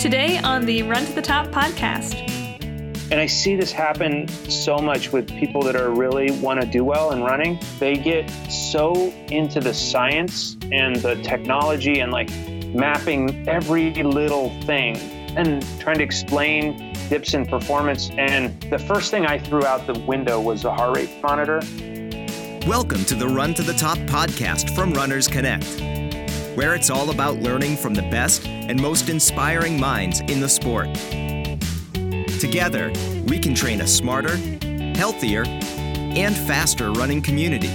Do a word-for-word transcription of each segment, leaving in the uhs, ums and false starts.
Today on the Run to the Top podcast. And I see this happen so much with people that are really want to do well in running. They get so into the science and the technology and like mapping every little thing and trying to explain dips in performance. And the first thing I threw out the window was the heart rate monitor. Welcome to the Run to the Top podcast from Runners Connect, where it's all about learning from the best and most inspiring minds in the sport. Together, we can train a smarter, healthier, and faster running community.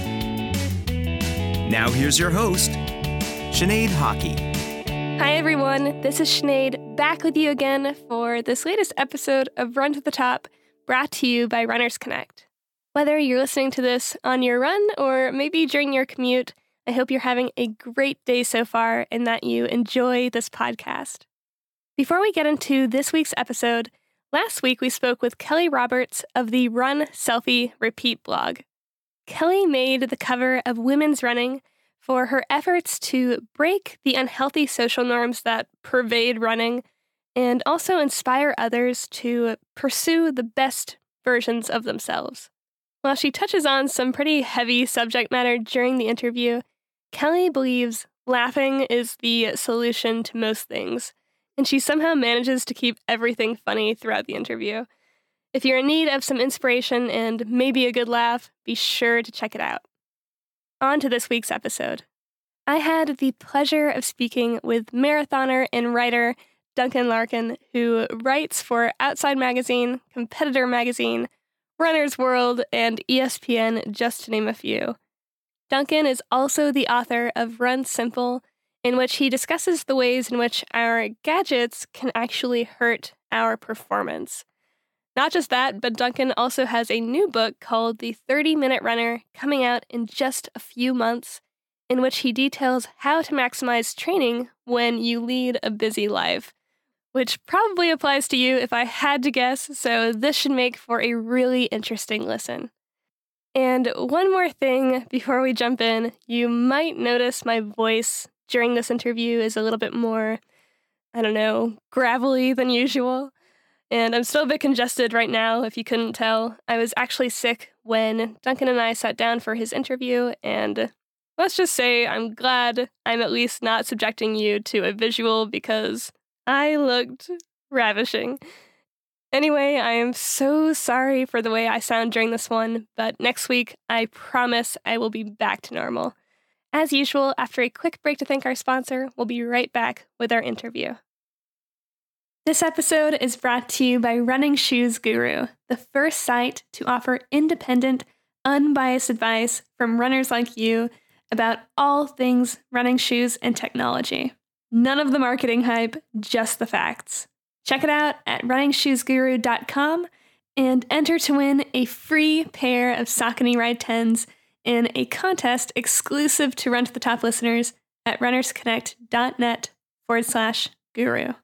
Now here's your host, Sinead Hockey. Hi everyone, this is Sinead, back with you again for this latest episode of Run to the Top, brought to you by Runners Connect. Whether you're listening to this on your run or maybe during your commute, I hope you're having a great day so far and that you enjoy this podcast. Before we get into this week's episode, last week we spoke with Kelly Roberts of the Run Selfie Repeat blog. Kelly made the cover of Women's Running for her efforts to break the unhealthy social norms that pervade running and also inspire others to pursue the best versions of themselves. While she touches on some pretty heavy subject matter during the interview, Kelly believes laughing is the solution to most things, and she somehow manages to keep everything funny throughout the interview. If you're in need of some inspiration and maybe a good laugh, be sure to check it out. On to this week's episode. I had the pleasure of speaking with marathoner and writer Duncan Larkin, who writes for Outside Magazine, Competitor Magazine, Runner's World, and E S P N, just to name a few. Duncan is also the author of Run Simple, in which he discusses the ways in which our gadgets can actually hurt our performance. Not just that, but Duncan also has a new book called The thirty-Minute Runner coming out in just a few months, in which he details how to maximize training when you lead a busy life, which probably applies to you if I had to guess, so this should make for a really interesting listen. And one more thing before we jump in, you might notice my voice during this interview is a little bit more, I don't know, gravelly than usual. And I'm still a bit congested right now, if you couldn't tell. I was actually sick when Duncan and I sat down for his interview, and let's just say I'm glad I'm at least not subjecting you to a visual because I looked ravishing. Anyway, I am so sorry for the way I sound during this one, but next week, I promise I will be back to normal. As usual, after a quick break to thank our sponsor, we'll be right back with our interview. This episode is brought to you by Running Shoes Guru, the first site to offer independent, unbiased advice from runners like you about all things running shoes and technology. None of the marketing hype, just the facts. Check it out at running shoes guru dot com and enter to win a free pair of Saucony Ride tens in a contest exclusive to Run to the Top listeners at runnersconnect.net forward slash guru.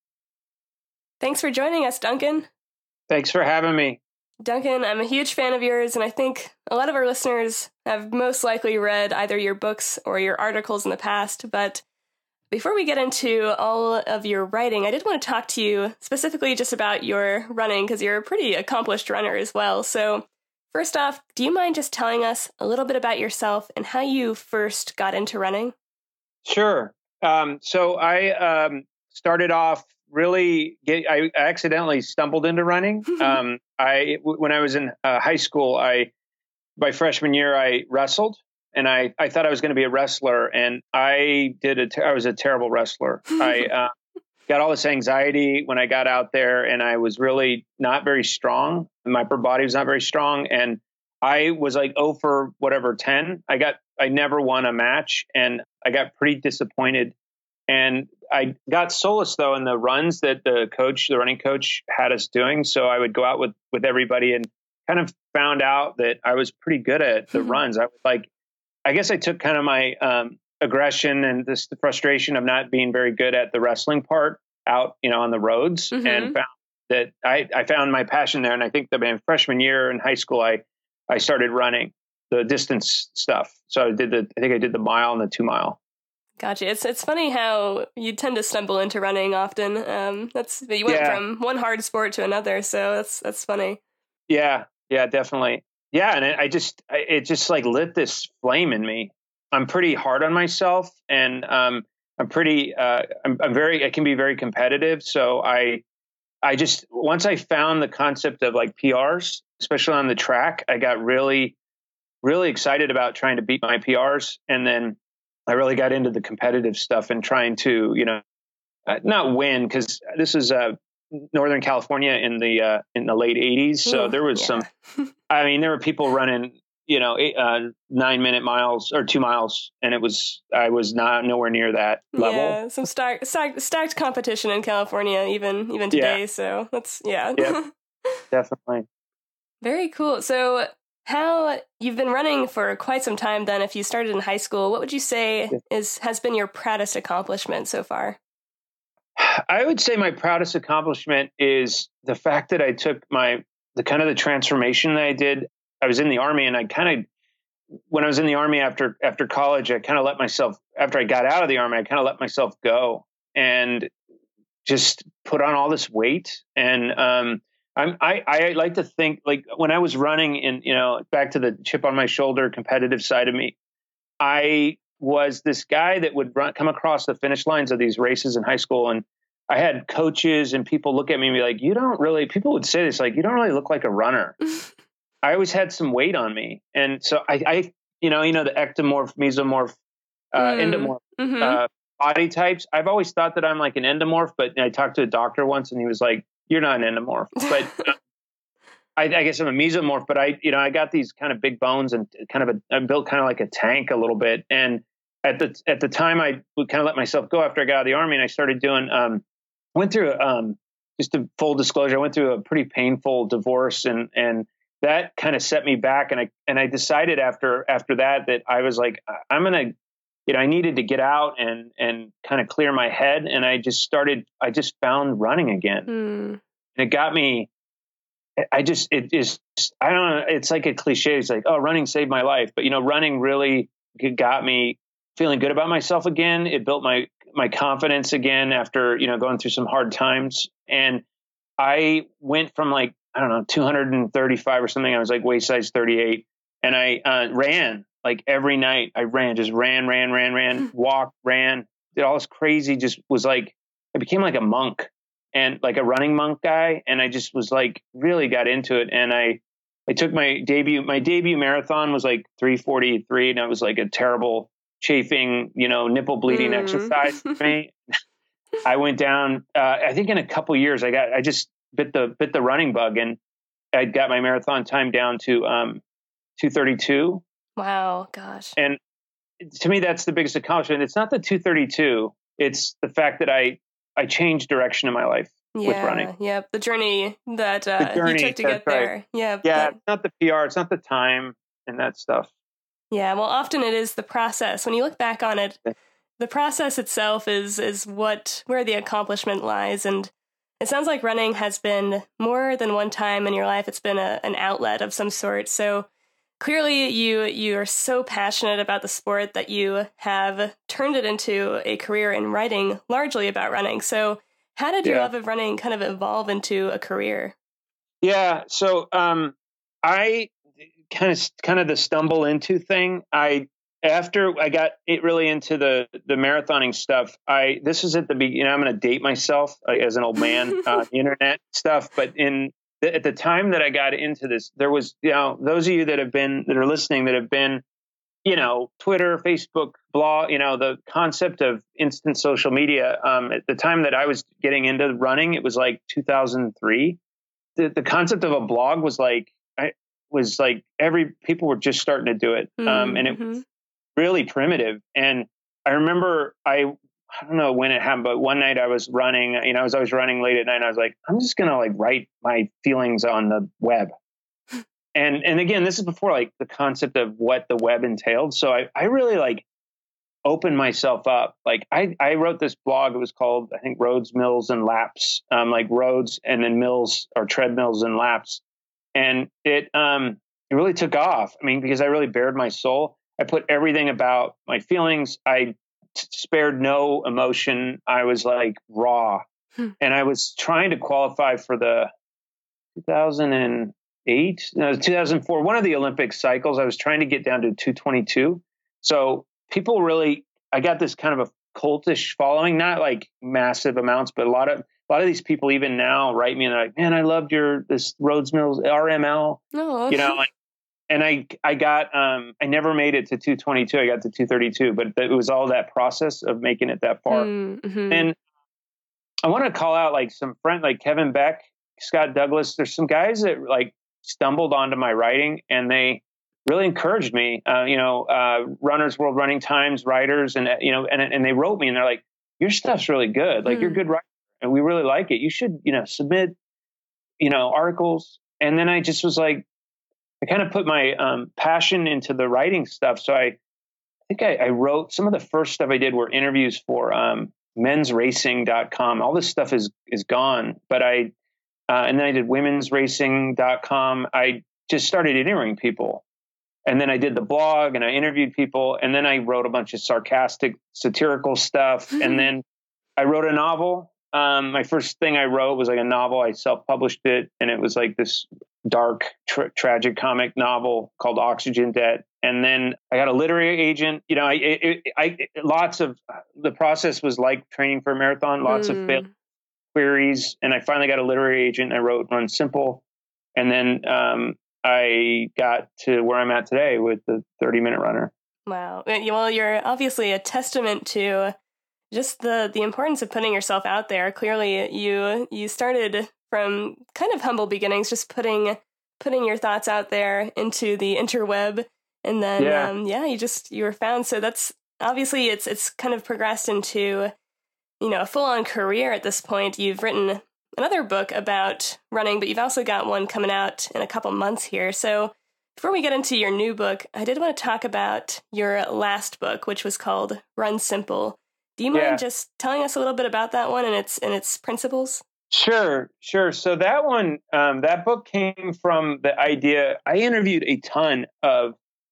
Thanks for joining us, Duncan. Thanks for having me. Duncan, I'm a huge fan of yours, and I think a lot of our listeners have most likely read either your books or your articles in the past, but before we get into all of your writing, I did want to talk to you specifically just about your running, because you're a pretty accomplished runner as well. So first off, do you mind just telling us a little bit about yourself and how you first got into running? Sure. Um, so I um, started off really, get, I accidentally stumbled into running. um, I When I was in uh, high school, I my freshman year, I wrestled. And I, I thought I was going to be a wrestler, and I did a ter- I was a terrible wrestler. I uh, got all this anxiety when I got out there, and I was really not very strong. My upper body was not very strong, and I was like oh for whatever ten. I got I never won a match, and I got pretty disappointed. And I got solace though in the runs that the coach, the running coach, had us doing. So I would go out with with everybody, and kind of found out that I was pretty good at the runs. I was like. I guess I took kind of my um, aggression and this the frustration of not being very good at the wrestling part out, you know, on the roads, mm-hmm. and found that I, I found my passion there. And I think that my freshman year in high school, I, I started running the distance stuff. So I did the, I think I did the mile and the two mile. Gotcha. It's it's funny how you tend to stumble into running often. Um, that's you went Yeah. from one hard sport to another, so that's that's funny. Yeah, yeah, definitely. Yeah, and it, I just, I, it just like lit this flame in me. I'm pretty hard on myself, and um, I'm pretty, uh, I'm, I'm very, I can be very competitive. So I, I just once I found the concept of like P Rs, especially on the track, I got really, really excited about trying to beat my P Rs, and then I really got into the competitive stuff and trying to, you know, uh, not win, because this is uh, Northern California in the uh, in the late eighties, so Ooh, there was yeah. some. I mean, there were people running, you know, eight, uh, nine minute miles or two miles, and it was I was not nowhere near that level. Yeah, some stacked, stacked, stacked competition in California, even even today. Yeah. So that's yeah, Yeah, definitely. very cool. So how you've been running for quite some time? Then, if you started in high school, what would you say Yeah. is has been your proudest accomplishment so far? I would say my proudest accomplishment is the fact that I took my the kind of the transformation that I did. I was in the Army, and I kind of when I was in the Army after after college, I kind of let myself after I got out of the Army, I kind of let myself go and just put on all this weight. And um, I'm, I I like to think like when I was running, in you know back to the chip on my shoulder competitive side of me, I was this guy that would run, come across the finish lines of these races in high school. And I had coaches and people look at me and be like, you don't really, people would say this, like, you don't really look like a runner. I always had some weight on me. And so I, I you know, you know, the ectomorph, mesomorph, uh, Mm. endomorph, Mhm. uh, body types. I've always thought that I'm like an endomorph, but I talked to a doctor once and he was like, you're not an endomorph, but I, I guess I'm a mesomorph, but I, you know, I got these kind of big bones and kind of a, I'm built kind of like a tank a little bit. And at the, at the time I would kind of let myself go after I got out of the Army, and I started doing, um, went through, um, just a full disclosure, I went through a pretty painful divorce, and, and that kind of set me back. And I, and I decided after, after that, that I was like, I'm going to, you know, I needed to get out and, and kind of clear my head. And I just started, I just found running again. Mm. And it got me, I just, it is, I don't know. It's like a cliche. It's like, oh, running saved my life. But, you know, running really got me feeling good about myself again. It built my, my confidence again after, you know, going through some hard times. And I went from like, I don't know, two hundred thirty-five or something. I was like waist size thirty-eight. And I uh, ran like every night. I ran, just ran, ran, ran, ran, walked, ran, did all this crazy, just was like, I became like a monk. And like a running monk guy. And I just was like, really got into it. And I, I took my debut, my debut marathon was like three forty-three. And it was like a terrible chafing, you know, nipple bleeding Mm. exercise for me. I went down, uh, I think in a couple years, I got, I just bit the, bit the running bug, and I got my marathon time down to, um, two thirty-two. Wow, gosh. And to me, that's the biggest accomplishment. It's not the two thirty-two. It's the fact that I, I changed direction in my life Yeah, with running. Yep. The journey that uh, The journey, you took to that's get right. there. Yeah. Yeah, that- it's not the P R, it's not the time and that stuff. yeah. Well, often it is the process. When you look back on it, Yeah. the process itself is is what where the accomplishment lies. And it sounds like running has been more than one time in your life. It's been a, an outlet of some sort. So clearly you you are so passionate about the sport that you have turned it into a career in writing largely about running. So how did your Yeah. love of running kind of evolve into a career? Yeah, so um, I kind of kind of the stumble into thing. I after I got it really into the the marathoning stuff. I this is at the beginning. I'm going to date myself uh, as an old man, uh, internet stuff. But in the, at the time that I got into this, there was you know those of you that have been that are listening that have been you know Twitter, Facebook, blog. You know the concept of instant social media. Um, at the time that I was getting into running, it was like two thousand three. The, the concept of a blog was like I was like every people were just starting to do it, um, and it Mhm. was really primitive. And I remember I I don't know when it happened, but one night I was running. You know, I was always running late at night. And I was like, I'm just gonna like write my feelings on the web. and and again, this is before like the concept of what the web entailed. So I I really like opened myself up. Like I, I wrote this blog. It was called, I think, Roads, Mills, and Laps. Um, like roads and then mills or treadmills and laps. And it um it really took off. I mean, because I really bared my soul. I put everything about my feelings. I spared no emotion. I was like raw. Hmm. And I was trying to qualify for the two thousand eight, no, two thousand four, one of the Olympic cycles. I was trying to get down to two twenty-two. So people really, I got this kind of a cultish following, not like massive amounts, but a lot of, a lot of these people even now write me and they're like, man, I loved your, this Rhodes Mills R M L, oh. you know, like, and I, I got, um, I never made it to two twenty-two. I got to two thirty-two, but it was all that process of making it that far. Mm-hmm. And I want to call out like some friends, like Kevin Beck, Scott Douglas. There's some guys that like stumbled onto my writing and they really encouraged me, uh, you know, uh, Runners World Running Times writers. And, you know, and, and they wrote me and they're like, your stuff's really good. Like mm. you're a good writer and we really like it. You should, you know, submit, you know, articles. And then I just was like, I kind of put my um, passion into the writing stuff. So I, I think I, I wrote some of the first stuff I did were interviews for um, men's racing dot com. All this stuff is, is gone, but I, uh, and then I did women's racing dot com. I just started interviewing people. And then I did the blog and I interviewed people. And then I wrote a bunch of sarcastic, satirical stuff. And then I wrote a novel. Um, my first thing I wrote was like a novel. I self-published it. And it was like this dark, tra- tragic comic novel called Oxygen Debt. And then I got a literary agent. You know, I, it, I, it, lots of the process was like training for a marathon, lots mm. of failed queries. And I finally got a literary agent. I wrote Run Simple. And then um, I got to where I'm at today with the thirty minute runner. Wow. Well, you're obviously a testament to just the, the importance of putting yourself out there. Clearly, you you started from kind of humble beginnings, just putting putting your thoughts out there into the interweb, and then yeah, um, yeah you just you were found. So that's obviously it's it's kind of progressed into, you know, a full on career at this point. You've written another book about running, but you've also got one coming out in a couple months here. So before we get into your new book, I did want to talk about your last book, which was called Run Simple. Do you mind yeah. just telling us a little bit about that one and its and its principles? Sure, sure. So that one, um, that book came from the idea. I interviewed a ton of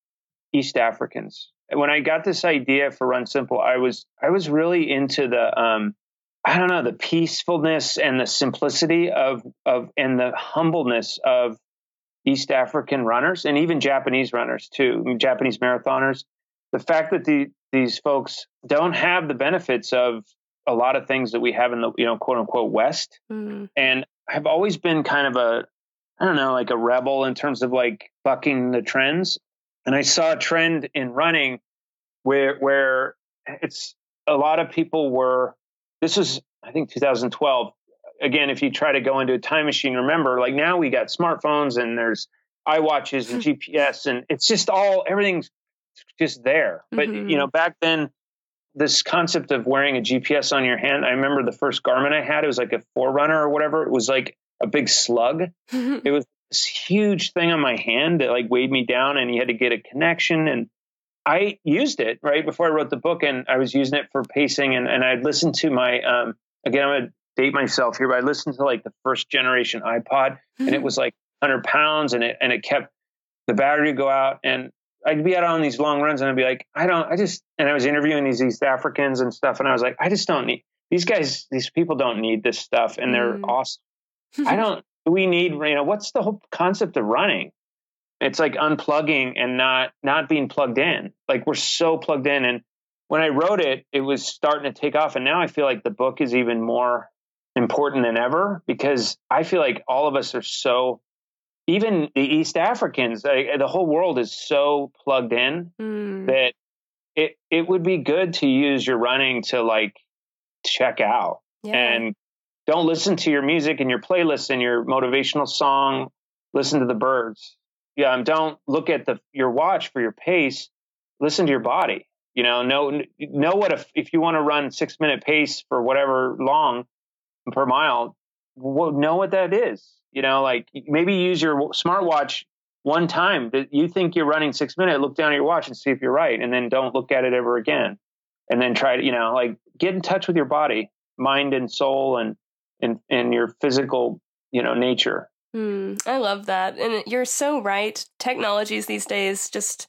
East Africans. When I got this idea for Run Simple, I was I was really into the um, I don't know, the peacefulness and the simplicity of of and the humbleness of East African runners and even Japanese runners too, Japanese marathoners. The fact that the these folks don't have the benefits of a lot of things that we have in the, you know, quote unquote West. Mm-hmm. And I've always been kind of a, I don't know, like a rebel in terms of like bucking the trends. And I saw a trend in running where, where it's a lot of people were, this was, I think, two thousand twelve. Again, if you try to go into a time machine, remember, like now we got smartphones and there's iWatches and G P S and it's just all, everything's just there. But, mm-hmm. you know, back then, this concept of wearing a G P S on your hand, I remember the first Garmin I had, it was like a Forerunner or whatever. It was like a big slug. It was this huge thing on my hand that like weighed me down and you had to get a connection. And I used it right before I wrote the book and I was using it for pacing. And, and I'd listened to my, um, again, I'm going to date myself here, but I listened to like the first generation iPod and it was like one hundred pounds and it, and it kept the battery go out. And I'd be out on these long runs and I'd be like, I don't, I just, and I was interviewing these East Africans and stuff. And I was like, I just don't need, these guys, these people don't need this stuff. And they're mm. awesome. I don't, we need, you know, what's the whole concept of running? It's like unplugging and not, not being plugged in. Like we're so plugged in. And when I wrote it, it was starting to take off. And now I feel like the book is even more important than ever because I feel like all of us are so, even the East Africans, uh, the whole world is so plugged in mm. that it it would be good to use your running to like check out yeah. and don't listen to your music and your playlist and your motivational song. Listen to the birds. Yeah, um, don't look at the your watch for your pace. Listen to your body. You know, know know what if if you want to run six minute pace for whatever long per mile, well, know what that is. You know, like maybe use your smartwatch one time that you think you're running six minutes, look down at your watch and see if you're right. And then don't look at it ever again. And then try to, you know, like get in touch with your body, mind and soul and, and, and your physical, you know, nature. Mm, I love that. And you're so right. Technologies these days just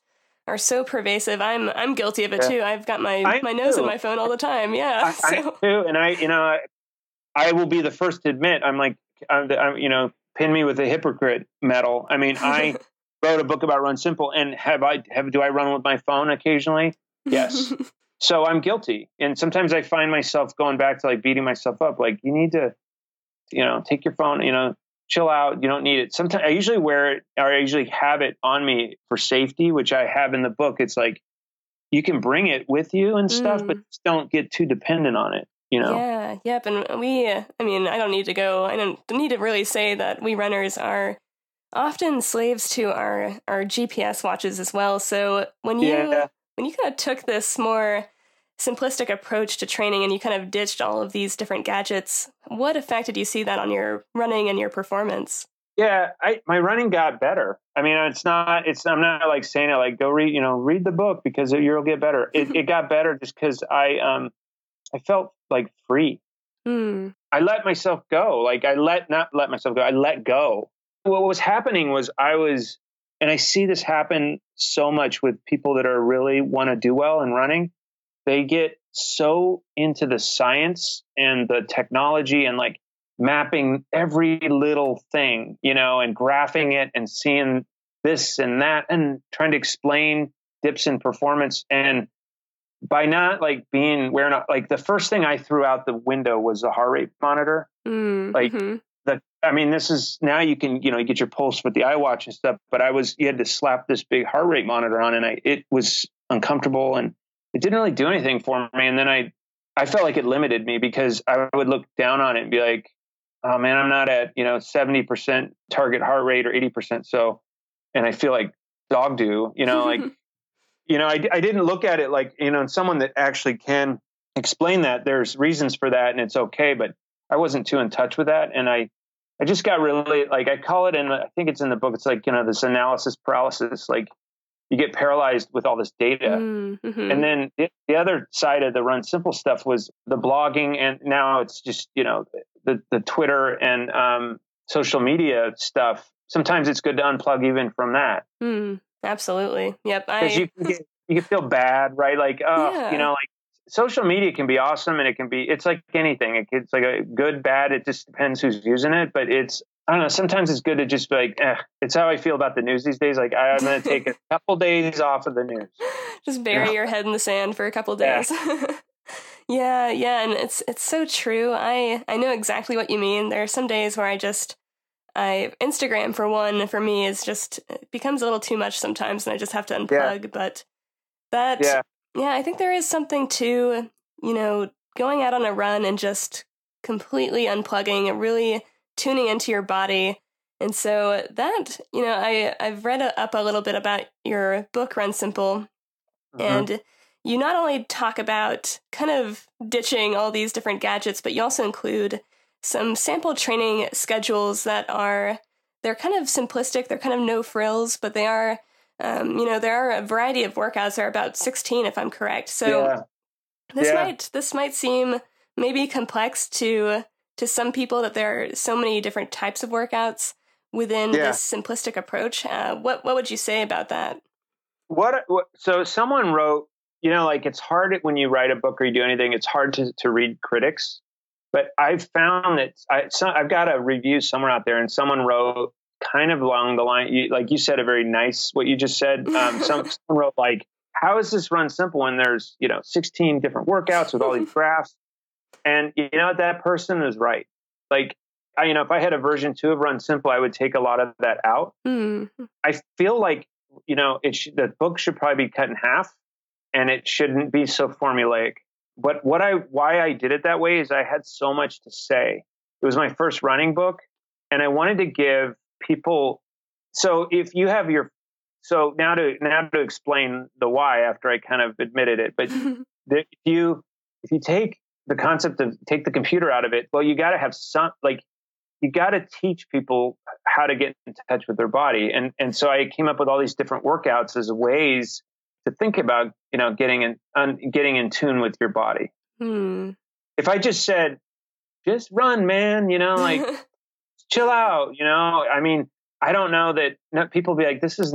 are so pervasive. I'm I'm guilty of it yeah. too. I've got my I my nose too. in my phone all the time. Yeah, I, so. I too. And I, you know, I, I will be the first to admit, I'm like, I'm, I'm, you know, pin me with a hypocrite medal. I mean, I wrote a book about Run Simple, and have I have do I run with my phone occasionally? Yes. So I'm guilty, and sometimes I find myself going back to like beating myself up. Like, you need to, you know, take your phone, you know, chill out. You don't need it. Sometimes I usually wear it, or I usually have it on me for safety, which I have in the book. It's like you can bring it with you and stuff, mm. but just don't get too dependent on it. You know? Yeah. Yep. And we, I mean, I don't need to go. I don't need to really say that we runners are often slaves to our our G P S watches as well. So when you yeah. when you kind of took this more simplistic approach to training and you kind of ditched all of these different gadgets, what effect did you see that on your running and your performance? Yeah, I, my running got better. I mean, it's not, it's, I'm not like saying it like, go read, you know, read the book because you'll get better. It, it got better just because I, um, I felt like free. Mm. I let myself go. Like I let, not let myself go. I let go. What was happening was I was, and I see this happen so much with people that are really want to do well in running. They get so into the science and the technology and like mapping every little thing, you know, and graphing it and seeing this and that and trying to explain dips in performance. And by not like being wearing a, like the first thing I threw out the window was a heart rate monitor. Mm-hmm. Like the, I mean, this is now you can, you know, you get your pulse with the iWatch and stuff, but I was, you had to slap this big heart rate monitor on and I, it was uncomfortable and it didn't really do anything for me. And then I, I felt like it limited me because I would look down on it and be like, oh man, I'm not at, you know, seventy percent target heart rate or eighty percent. So, and I feel like dog do, you know, like, you know, I, I didn't look at it like, you know, someone that actually can explain that there's reasons for that and it's okay. But I wasn't too in touch with that. And I, I just got really like, I call it in, I think it's in the book. It's like, you know, this analysis paralysis, like you get paralyzed with all this data. Mm-hmm. And then the, the other side of the Run Simple stuff was the blogging. And now it's just, you know, the, the Twitter and um, social media stuff. Sometimes it's good to unplug even from that. Mm, absolutely. Yep. Because I... you can get, you can feel bad, right? Like, oh, yeah. you know, like social media can be awesome and it can be, it's like anything. It, it's like a good, bad. It just depends who's using it. But it's, I don't know, sometimes it's good to just be like, eh, it's how I feel about the news these days. Like I'm going to take a couple days off of the news. Just bury yeah. your head in the sand for a couple days. Yeah. yeah. Yeah. And it's, it's so true. I, I know exactly what you mean. There are some days where I just, I, Instagram for one, for me is just, it becomes a little too much sometimes and I just have to unplug, yeah. but that, yeah. yeah, I think there is something to, you know, going out on a run and just completely unplugging and really tuning into your body. And so that, you know, I, I've read up a little bit about your book, Run Simple, mm-hmm. and you not only talk about kind of ditching all these different gadgets, but you also include some sample training schedules that are, they're kind of simplistic, they're kind of no frills, but they are, um, you know, there are a variety of workouts. There are about sixteen, if I'm correct. So yeah. this yeah. might, this might seem maybe complex to, to some people that there are so many different types of workouts within yeah. this simplistic approach. Uh, what, what would you say about that? What, what, so someone wrote, you know, like it's hard when you write a book or you do anything, it's hard to, to read critics. But I've found that I, so I've got a review somewhere out there and someone wrote kind of along the line, you, like you said, a very nice, what you just said. Um, some, someone wrote like, how is this Run Simple when there's, you know, sixteen different workouts with all these graphs? And you know, that person is right. Like, I, you know, if I had a version two of Run Simple, I would take a lot of that out. Mm. I feel like, you know, it sh- the book should probably be cut in half and it shouldn't be so formulaic. But what I, why I did it that way is I had so much to say. It was my first running book and I wanted to give people. So if you have your, so now to, now to explain the why after I kind of admitted it, but the, if you, if you take the concept of take the computer out of it, well, you got to have some, like, you got to teach people how to get in touch with their body. And, and so I came up with all these different workouts as ways to think about, you know, getting in, un, getting in tune with your body. Hmm. If I just said, just run, man, you know, like chill out, you know, I mean, I don't know that no, people be like, this isn't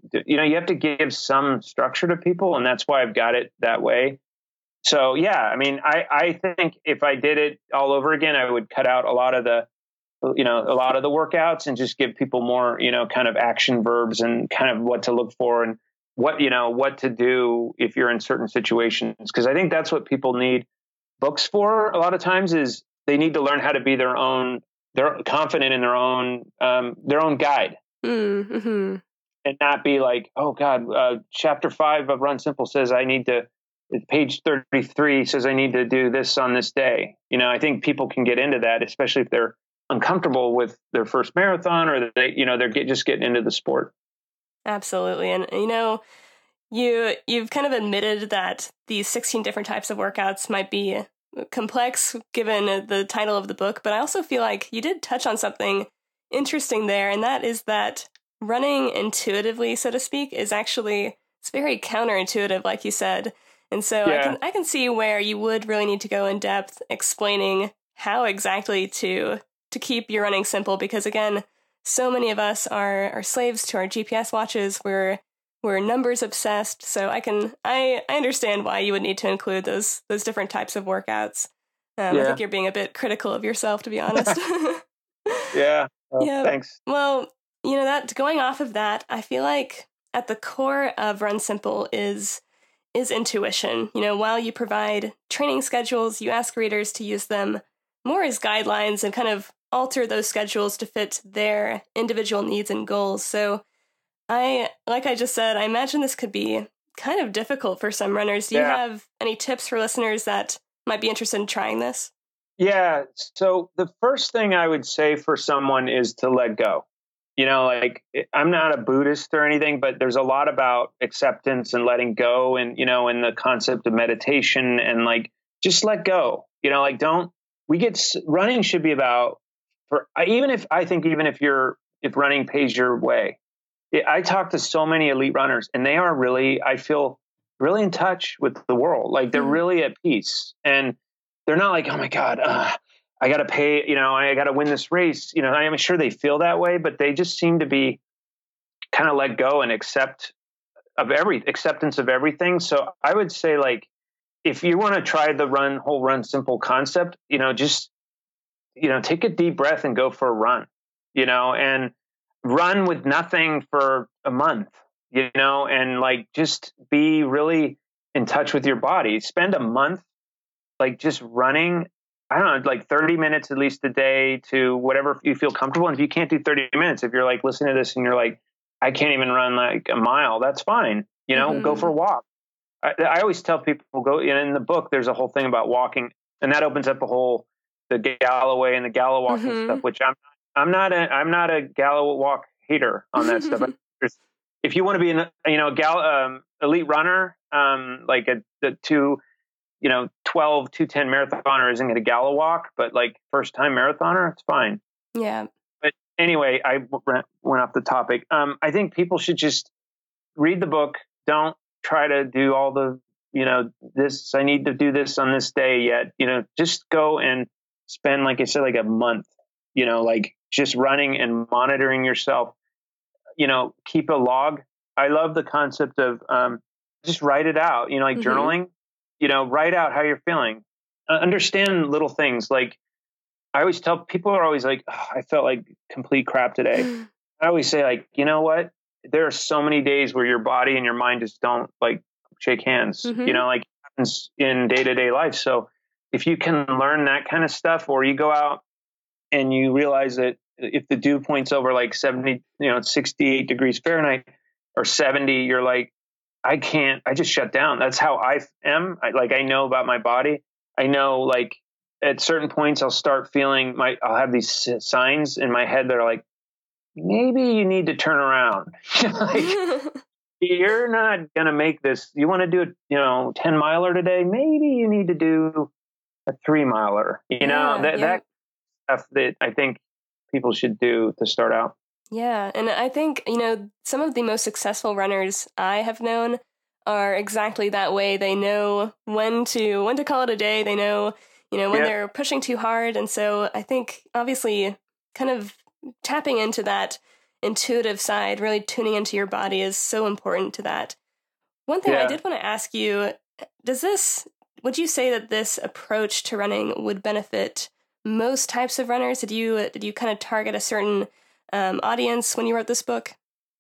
you know, you have to give some structure to people, and that's why I've got it that way. So, yeah, I mean, I, I think if I did it all over again, I would cut out a lot of the, you know, a lot of the workouts and just give people more, you know, kind of action verbs and kind of what to look for and what, you know, what to do if you're in certain situations. Because I think that's what people need books for a lot of times, is they need to learn how to be their own, they're confident in their own, um, their own guide. Mm-hmm. And not be like, oh God, uh, chapter five of Run Simple says I need to, page thirty-three says I need to do this on this day. You know, I think people can get into that, especially if they're uncomfortable with their first marathon, or they, you know, they're get, just getting into the sport. Absolutely. And, you know, you, you've kind of admitted that these sixteen different types of workouts might be complex given the title of the book, but I also feel like you did touch on something interesting there, and that is that running intuitively, so to speak, is actually, it's very counterintuitive, like you said. And so yeah. I can I can see where you would really need to go in depth explaining how exactly to to keep your running simple, because again, so many of us are, are slaves to our G P S watches. We're we're numbers obsessed. So I can I, I understand why you would need to include those those different types of workouts. Um, yeah. I think you're being a bit critical of yourself, to be honest. yeah. Well, yeah. Thanks. Well, you know, that going off of that, I feel like at the core of Run Simple is is intuition. You know, while you provide training schedules, you ask readers to use them more as guidelines and kind of alter those schedules to fit their individual needs and goals. So I, like I just said, I imagine this could be kind of difficult for some runners. Do you yeah. have any tips for listeners that might be interested in trying this? Yeah. So the first thing I would say for someone is to let go. You know, like, I'm not a Buddhist or anything, but there's a lot about acceptance and letting go, and, you know, and the concept of meditation, and like, just let go, you know, like, don't, we get, running should be about, for even if, I think even if you're, if running pays your way, I talk to so many elite runners, and they are really, I feel really in touch with the world. Like, they're mm-hmm. really at peace, and they're not like, oh my God, uh, I got to pay, you know, I got to win this race. You know, I am sure they feel that way, but they just seem to be kind of let go and accept of every acceptance of everything. So I would say, like, if you want to try the run, whole Run Simple concept, you know, just, you know, take a deep breath and go for a run, you know, and run with nothing for a month, you know, and like, just be really in touch with your body. Spend a month, like, just running, I don't know, like thirty minutes at least a day to whatever you feel comfortable. And if you can't do thirty minutes, if you're like listening to this and you're like, I can't even run like a mile, that's fine. You know, mm-hmm. go for a walk. I, I always tell people, go, you know, in the book, there's a whole thing about walking, and that opens up a whole, the Galloway and the Gallo walking mm-hmm. stuff, which I'm, I'm not a, I'm not a Gallo walk hater on that stuff. But if you want to be an, you know, gal, um, elite runner, um, like a, the two, you know, twelve, two ten marathoner isn't going to Gallo walk, but like first time marathoner, it's fine. Yeah. But anyway, I went off the topic. Um, I think people should just read the book. Don't try to do all the, you know, this, I need to do this on this day yet, you know, just go and spend, like I said, like a month, you know, like just running and monitoring yourself, you know, keep a log. I love the concept of, um, just write it out, you know, like mm-hmm. journaling. You know, write out how you're feeling. Uh, understand little things. Like, I always tell people are always like, oh, I felt like complete crap today. I always say, like, you know what? There are so many days where your body and your mind just don't like shake hands, mm-hmm. you know, like happens in day to day life. So if you can learn that kind of stuff, or you go out and you realize that if the dew point's over like seventy, you know, sixty-eight degrees Fahrenheit or seventy, you're like, I can't, I just shut down. That's how I am. I, like, I know about my body. I know, like, at certain points I'll start feeling my, I'll have these signs in my head that are like, maybe you need to turn around. Like, you're not going to make this. You want to do a, you know, ten miler today? Maybe you need to do a three miler, you know, yeah, that, yeah. that stuff that I think people should do to start out. Yeah, and I think, you know, some of the most successful runners I have known are exactly that way. They know when to when to call it a day. They know, you know, when yeah. they're pushing too hard. And so I think, obviously, kind of tapping into that intuitive side, really tuning into your body is so important to that. One thing Yeah. I did want to ask you, does this, would you say that this approach to running would benefit most types of runners? Did you, did you kind of target a certain um, audience when you wrote this book?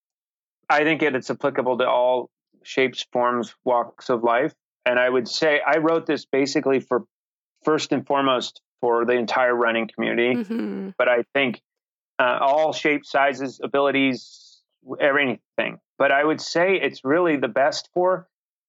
I think it, it's applicable to all shapes, forms, walks of life. And I would say I wrote this basically for, first and foremost, for the entire running community. Mm-hmm. But I think uh, all shapes, sizes, abilities, everything. But I would say it's really the best for,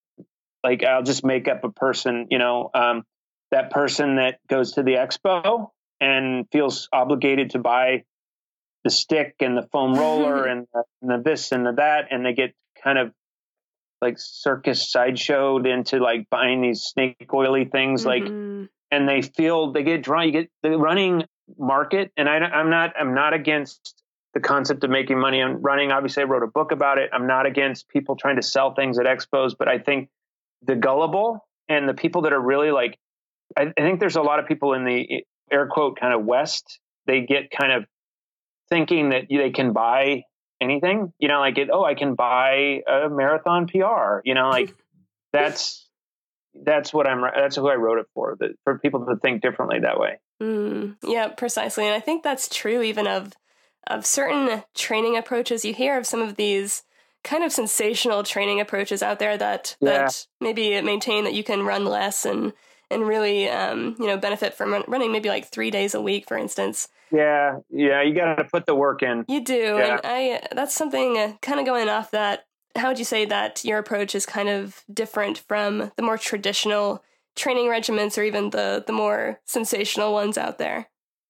like, I'll just make up a person, you know, um, that person that goes to the expo and feels obligated to buy the stick and the foam roller and, the, and the this and the that, and they get kind of like circus sideshowed into like buying these snake oily things, Mm-hmm. like, and they feel they get drawn. You get the running market, and I, I'm not I'm not against the concept of making money on running. Obviously, I wrote a book about it. I'm not against people trying to sell things at expos, but I think the gullible and the people that are really like, I, I think there's a lot of people in the air quote kind of West. They get kind of thinking that they can buy anything, you know, like it, oh, I can buy a marathon P R, you know, like that's, that's what I'm, that's who I wrote it for, that, for people to think differently that way. Mm, yeah, precisely. And I think that's true even of, of certain training approaches. You hear of some of these kind of sensational training approaches out there that, Yeah. that maybe maintain that you can run less and, and really, um, you know, benefit from run, running maybe like three days a week, for instance. Yeah. Yeah. You got to put the work in. You do. Yeah. And I, that's something uh, kind of going off that. How would you say that your approach is kind of different from the more traditional training regimens or even the, the more sensational ones out there?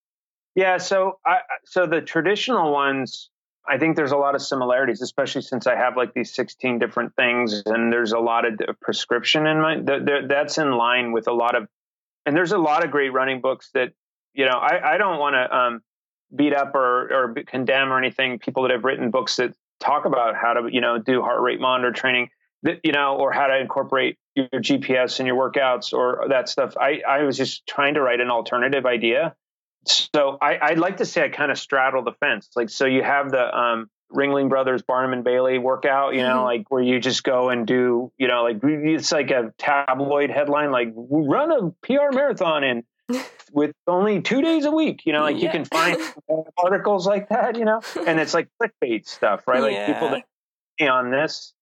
Yeah. So I, so the traditional ones, I think there's a lot of similarities, especially since I have like these sixteen different things and there's a lot of prescription in my, th- that's in line with a lot of, and there's a lot of great running books that, you know, I, I don't want to um, beat up or, or condemn or anything, people that have written books that talk about how to, you know, do heart rate monitor training, that, you know, or how to incorporate your G P S in your workouts or that stuff. I, I was just trying to write an alternative idea. So I, I'd like to say I kind of straddle the fence. Like, so you have the um, Ringling Brothers, Barnum and Bailey workout, you know, Mm-hmm. like where you just go and do, you know, like it's like a tabloid headline, like run a P R marathon in with only two days a week, you know, like Yeah. you can find articles like that, you know, and it's like clickbait stuff, right? Like Yeah. people that on this,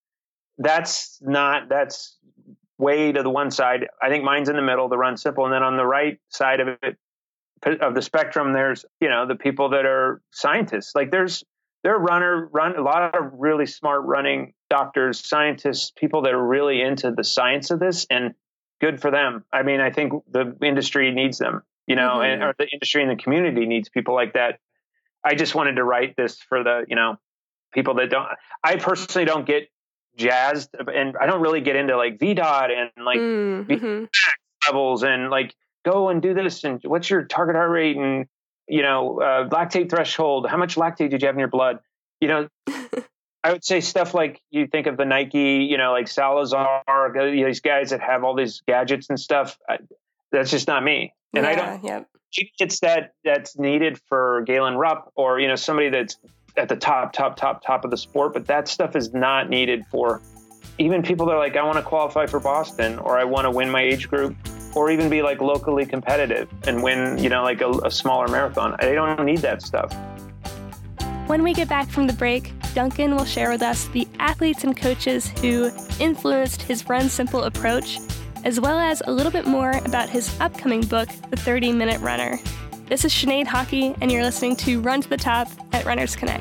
that's not, that's way to the one side. I think mine's in the middle, the Run Simple. And then on the right side of it, of the spectrum, there's, you know, the people that are scientists. Like there's, there are runner, run, a lot of really smart running doctors, scientists, people that are really into the science of this, and good for them. I mean, I think the industry needs them, you know, Mm-hmm. and or the industry and the community needs people like that. I just wanted to write this for the, you know, people that don't, I personally don't get jazzed, and I don't really get into like V DOT and like Mm-hmm. levels and like go and do this and what's your target heart rate and, you know, uh, lactate threshold, how much lactate did you have in your blood? You know, I would say stuff like you think of the Nike, you know, like Salazar, you know, these guys that have all these gadgets and stuff. I, that's just not me. And yeah, I don't, yeah. it's that that's needed for Galen Rupp or, you know, somebody that's at the top, top, top, top of the sport, but that stuff is not needed for even people that are like, I want to qualify for Boston, or I want to win my age group, or even be like locally competitive and win, you know, like a, a smaller marathon. I don't need that stuff. When we get back from the break, Duncan will share with us the athletes and coaches who influenced his Run Simple approach, as well as a little bit more about his upcoming book, The thirty minute Runner. This is Sinead Hockey, and you're listening to Run to the Top at Runners Connect.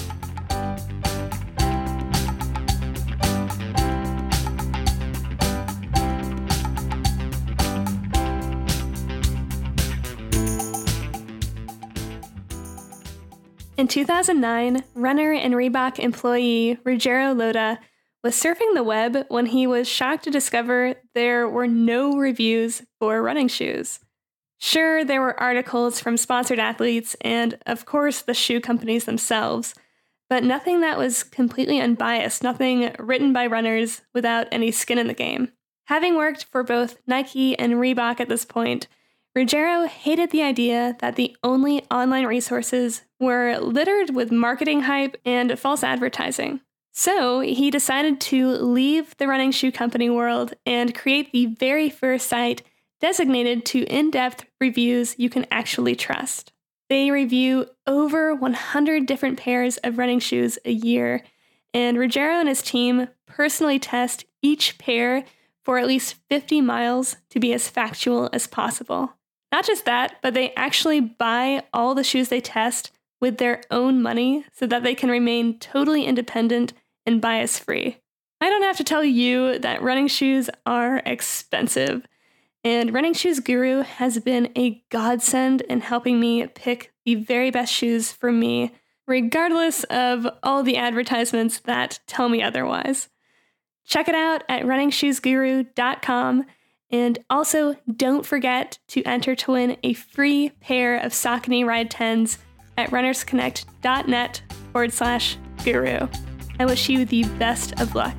In two thousand nine, runner and Reebok employee Ruggiero Loda was surfing the web when he was shocked to discover there were no reviews for running shoes. Sure, there were articles from sponsored athletes and, of course, the shoe companies themselves, but nothing that was completely unbiased, nothing written by runners without any skin in the game. Having worked for both Nike and Reebok at this point, Ruggiero hated the idea that the only online resources were littered with marketing hype and false advertising. So he decided to leave the running shoe company world and create the very first site designated to in-depth reviews you can actually trust. They review over one hundred different pairs of running shoes a year, and Ruggiero and his team personally test each pair for at least fifty miles to be as factual as possible. Not just that, but they actually buy all the shoes they test with their own money so that they can remain totally independent and bias-free. I don't have to tell you that running shoes are expensive, and Running Shoes Guru has been a godsend in helping me pick the very best shoes for me, regardless of all the advertisements that tell me otherwise. Check it out at running shoes guru dot com. And also, don't forget to enter to win a free pair of Saucony Ride tens at runnersconnect.net forward slash guru. I wish you the best of luck.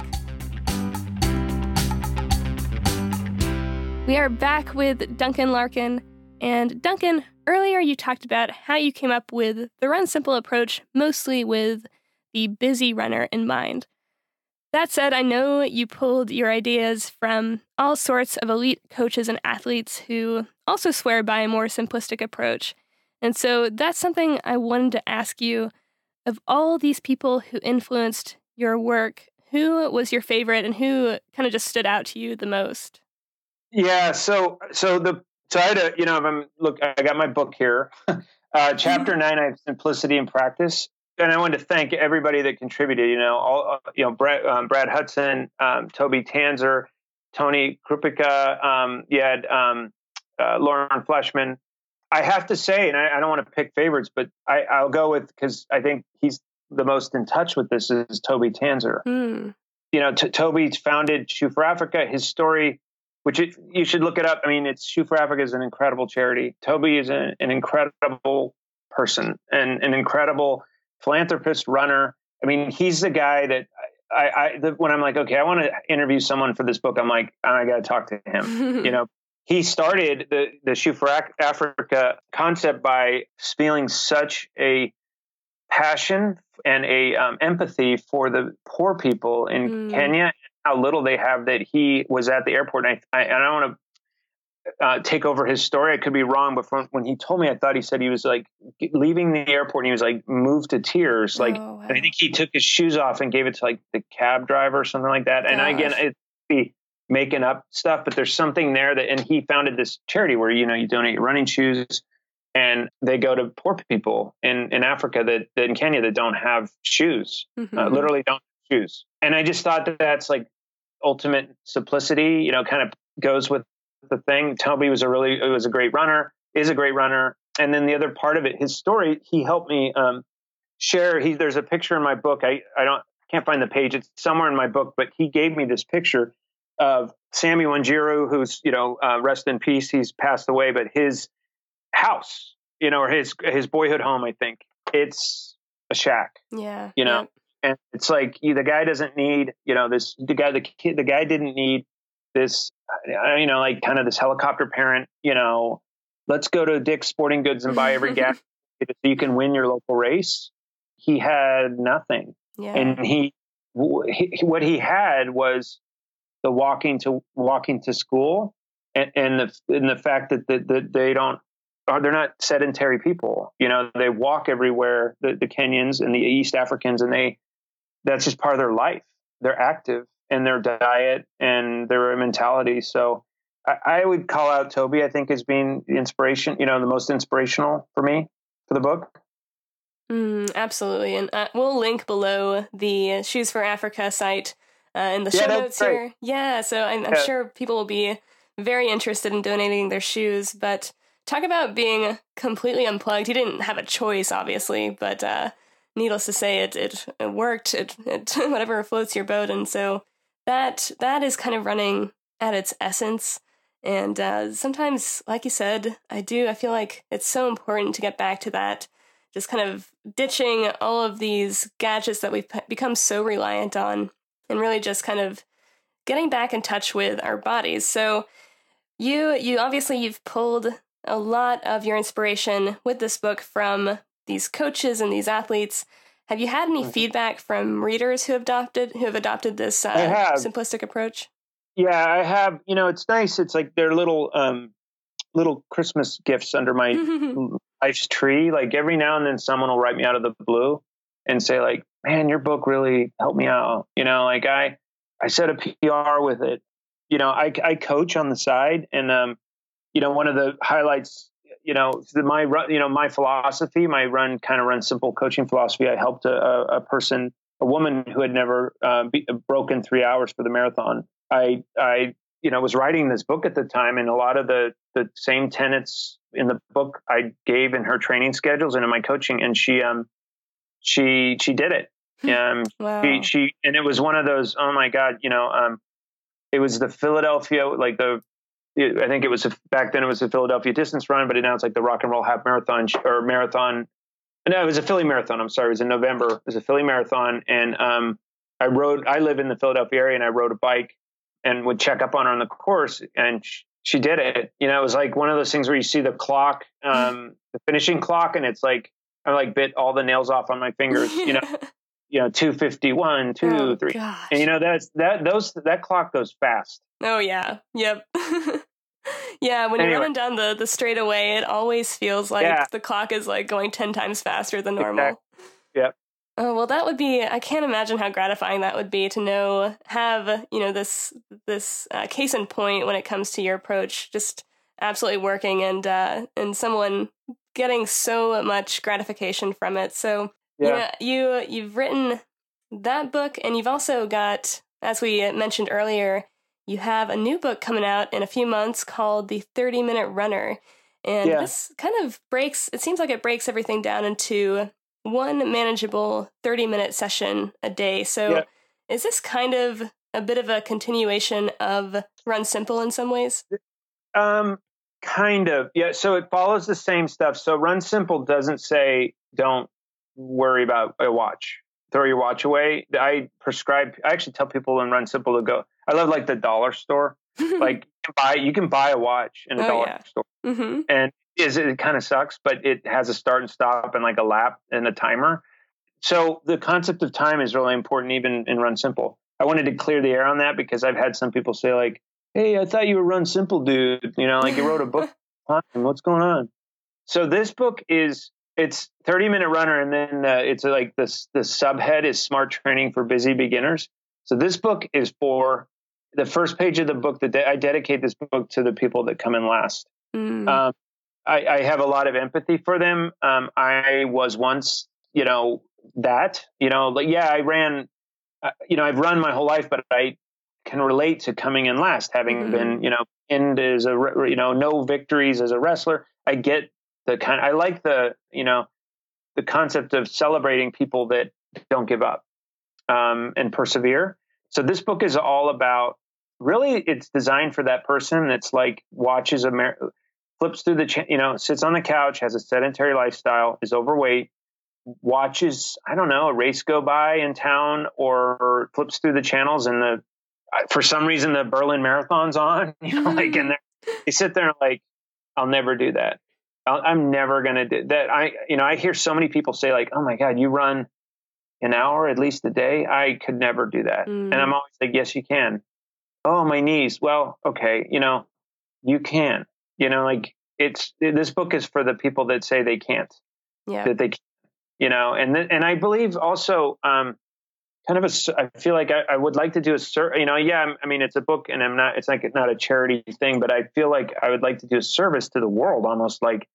We are back with Duncan Larkin. And Duncan, earlier you talked about how you came up with the Run Simple approach, mostly with the busy runner in mind. That said, I know you pulled your ideas from all sorts of elite coaches and athletes who also swear by a more simplistic approach. And so that's something I wanted to ask you. Of all these people who influenced your work, who was your favorite and who kind of just stood out to you the most? Yeah, so so the so I had a, you know, if I'm look, I got my book here. uh, chapter nine, I have Simplicity in Practice. And I want to thank everybody that contributed, you know, all, you know, Brad, um, Brad Hudson, um, Toby Tanzer, Tony Krupika, um, you had um, uh, Lauren Fleshman. I have to say, and I, I don't want to pick favorites, but I, I'll go with, because I think he's the most in touch with this, is Toby Tanzer. Mm. You know, t- Toby founded Shoe for Africa. His story, which it, you should look it up. I mean, it's Shoe for Africa is an incredible charity. Toby is a, an incredible person and an incredible philanthropist, runner. I mean, he's the guy that I, I the, when I'm like, okay, I want to interview someone for this book, I'm like, I got to talk to him. You know, he started the, the Shoe for Africa concept by feeling such a passion and a um, empathy for the poor people in mm. Kenya, and how little they have, that he was at the airport. And I, I, and I don't want to Uh, take over his story. I could be wrong, but from, when he told me, I thought he said he was like leaving the airport and he was like moved to tears. Like, oh, wow. I think he took his shoes off and gave it to like the cab driver or something like that. Gosh. And again, it's be making up stuff, but there's something there that, and he founded this charity where, you know, you donate your running shoes and they go to poor people in, in Africa that, that in Kenya that don't have shoes, mm-hmm. uh, literally don't have shoes. And I just thought that that's like ultimate simplicity, you know, kind of goes with the thing. Toby was a really, it was a great runner, is a great runner. And then the other part of it, his story, he helped me um, share. He, there's a picture in my book. I, I don't, can't find the page. It's somewhere in my book, but he gave me this picture of Sammy Wanjiru, who's, you know, uh, rest in peace. He's passed away, but his house, you know, or his, his boyhood home, I think it's a shack, yeah, you know, yeah. And it's like, the guy doesn't need, you know, this, the guy, the kid, the guy didn't need this, you know, like kind of this helicopter parent, you know, let's go to Dick's Sporting Goods and buy every gas so you can win your local race. He had nothing. Yeah. And he, he, what he had was the walking to walking to school and, and the, and the fact that, that, that they don't, they're not sedentary people, you know, they walk everywhere, the, the Kenyans and the East Africans, and they, that's just part of their life. They're active in their diet and their mentality. So I, I would call out Toby, I think, as being the inspiration, you know, the most inspirational for me for the book. Mm, absolutely. And uh, we'll link below the Shoes for Africa site uh, in the show yeah, notes here. Yeah. So I'm, I'm yeah. sure people will be very interested in donating their shoes, but talk about being completely unplugged. He didn't have a choice, obviously, but uh, needless to say, it, it, it worked. It, it whatever floats your boat. And so That that is kind of running at its essence. And uh, sometimes, like you said, I do, I feel like it's so important to get back to that, just kind of ditching all of these gadgets that we've become so reliant on and really just kind of getting back in touch with our bodies. So you, you obviously, you've pulled a lot of your inspiration with this book from these coaches and these athletes. Have you had any mm-hmm. feedback from readers who have adopted who have adopted this uh, simplistic approach? Yeah, I have. You know, it's nice. It's like they're little um, little Christmas gifts under my life's tree. Like every now and then someone will write me out of the blue and say like, man, your book really helped me out. You know, like I, I set a P R with it. You know, I, I coach on the side and, um, you know, one of the highlights, you know, the, my run, you know, my philosophy, my run kind of run simple coaching philosophy. I helped a, a person, a woman who had never uh, be, broken three hours for the marathon. I, I, you know, was writing this book at the time, and a lot of the, the same tenets in the book I gave in her training schedules and in my coaching. And she, um, she, she did it. Um, wow. she, she, and it was one of those, oh my God, you know, um, it was the Philadelphia, like the, I think it was, a, back then it was the Philadelphia distance run, but now it's like the Rock and Roll half marathon or marathon. No, it was a Philly marathon. I'm sorry. It was in November. It was a Philly marathon. And, um, I rode, I live in the Philadelphia area, and I rode a bike and would check up on her on the course, and she, she did it. You know, it was like one of those things where you see the clock, um, the finishing clock, and it's like, I like bit all the nails off on my fingers, you know, you know, two fifty-one, two, oh, three. Gosh. And you know, that's, that, those, that clock goes fast. Oh yeah. Yep. Yeah. When you're Anyway. running down the, the straightaway, it always feels like Yeah. the clock is like going ten times faster than normal. Exactly. Yep. Oh, well, that would be, I can't imagine how gratifying that would be to know, have, you know, this, this uh, case in point when it comes to your approach, just absolutely working, and, uh, and someone getting so much gratification from it. So, Yeah. you know, you, you've written that book, and you've also got, as we mentioned earlier, you have a new book coming out in a few months called The thirty minute Runner. And Yeah. this kind of breaks, it seems like it breaks everything down into one manageable thirty minute session a day. So Yeah. is this kind of a bit of a continuation of Run Simple in some ways? Um, kind of. Yeah. So it follows the same stuff. So Run Simple doesn't say, don't worry about a watch, throw your watch away. I prescribe, I actually tell people in Run Simple to go, I love like the dollar store. Like buy, you can buy a watch in a Oh, dollar yeah. store. Mm-hmm. And is it, it kind of sucks, but it has a start and stop and like a lap and a timer. So the concept of time is really important, even in Run Simple. I wanted to clear the air on that because I've had some people say like, hey, I thought you were Run Simple, dude. You know, like you wrote a book. What's going on? So this book is, it's thirty minute runner. And then uh, it's like this, the subhead is smart training for busy beginners. So this book is for the first page of the book that de- I dedicate this book to the people that come in last. Mm. Um, I, I have a lot of empathy for them. Um, I was once, you know, that, you know, like, yeah, I ran, uh, you know, I've run my whole life, but I can relate to coming in last, having Mm-hmm. been, you know, end as a, you know, no victories as a wrestler. I get the kind, I like the, you know, the concept of celebrating people that don't give up, um, and persevere. So this book is all about, really, it's designed for that person that's like watches a, mar- flips through the, cha- you know, sits on the couch, has a sedentary lifestyle, is overweight, watches, I don't know, a race go by in town, or flips through the channels and the, for some reason, the Berlin Marathon's on, you know, like, and they sit there and like, I'll never do that. I'll, I'm never going to do that. I, you know, I hear so many people say like, oh my God, you run an hour at least a day. I could never do that. Mm. And I'm always like, yes, you can. Oh, my knees. Well, okay. You know, you can, you know, like it's, this book is for the people that say they can't, Yeah. that they can't, you know, and, th- and I believe also, um, kind of a, I feel like I, I would like to do a, you know, yeah, I'm, I mean, it's a book and I'm not, it's like not a charity thing, but I feel like I would like to do a service to the world, almost like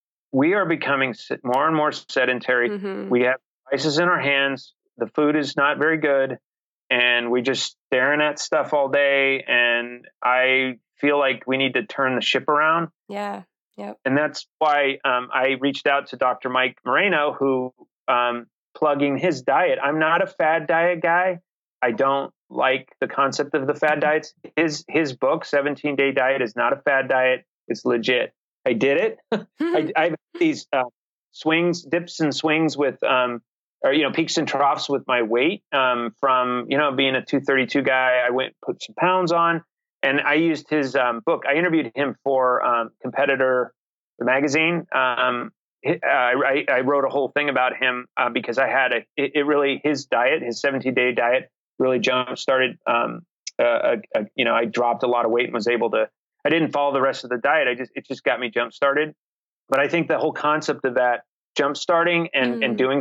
we are becoming more and more sedentary. Mm-hmm. We have devices in our hands. The food is not very good. And we just staring at stuff all day. And I feel like we need to turn the ship around. Yeah. Yep. And that's why um, I reached out to Doctor Mike Moreno, who um, plugging his diet. I'm not a fad diet guy. I don't like the concept of the fad diets. His his book, seventeen day Diet, is not a fad diet. It's legit. I did it. I, I have these uh, swings, dips and swings with, um, or, you know, peaks and troughs with my weight um, from, you know, being a two thirty-two guy. I went, put some pounds on, and I used his um, book. I interviewed him for um, competitor the magazine. Um, uh, I, I wrote a whole thing about him uh, because I had a, it, it really, his diet, his seventeen day diet really jump started. Um, uh, a, a, you know, I dropped a lot of weight and was able to, I didn't follow the rest of the diet. I just, it just got me jump started. But I think the whole concept of that jump starting and, mm. and doing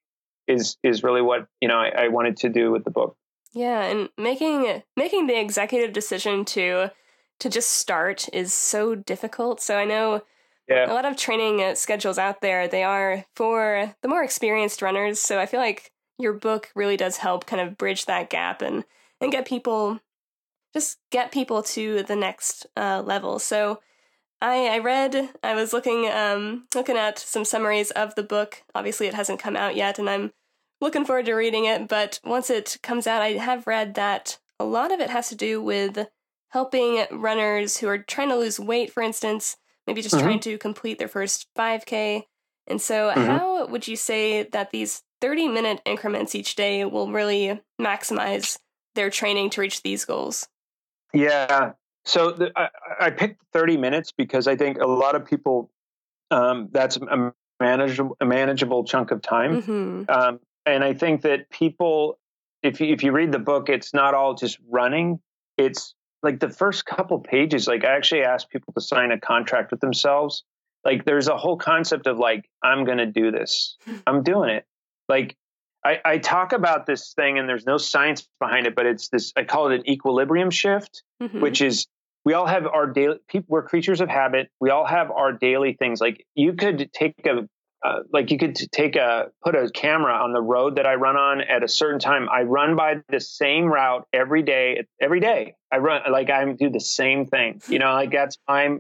is, is really what, you know, I, I wanted to do with the book. Yeah. And making, making the executive decision to, to just start is so difficult. So I know yeah. a lot of training schedules out there, they are for the more experienced runners. So I feel like your book really does help kind of bridge that gap and, and get people, just get people to the next uh, level. So I, I read, I was looking, um, looking at some summaries of the book. Obviously it hasn't come out yet and I'm looking forward to reading it. But once it comes out, I have read that a lot of it has to do with helping runners who are trying to lose weight, for instance, maybe just mm-hmm. trying to complete their first five K. And so mm-hmm. how would you say that these thirty minute increments each day will really maximize their training to reach these goals? Yeah. So the, I, I picked thirty minutes because I think a lot of people, um, that's a manageable, a manageable chunk of time. Mm-hmm. Um, and I think that people, if you, if you read the book, it's not all just running. It's like the first couple pages, like I actually asked people to sign a contract with themselves. Like there's a whole concept of like, I'm going to do this. I'm doing it. Like I, I talk about this thing and there's no science behind it, but it's this, I call it an equilibrium shift, mm-hmm. which is we all have our daily, people, we're creatures of habit. We all have our daily things. Like you could take a, uh, like you could take a, put a camera on the road that I run on at a certain time. I run by the same route every day, every day. I run, like I do the same thing, you know, like that's my